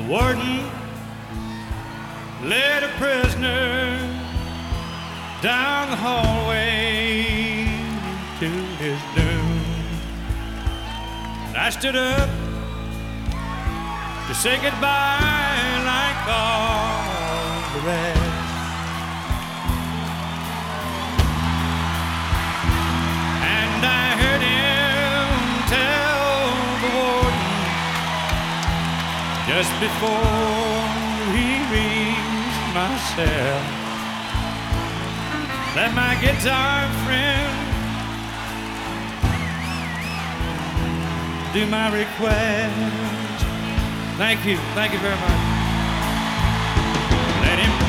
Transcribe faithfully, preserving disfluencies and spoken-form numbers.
warden led a prisoner down the hallway to his doom. And I stood up to say goodbye like all the rest. And I heard him tell the warden just before he reached my cell that my guitar friend do my request. Thank you, thank you very much. Let him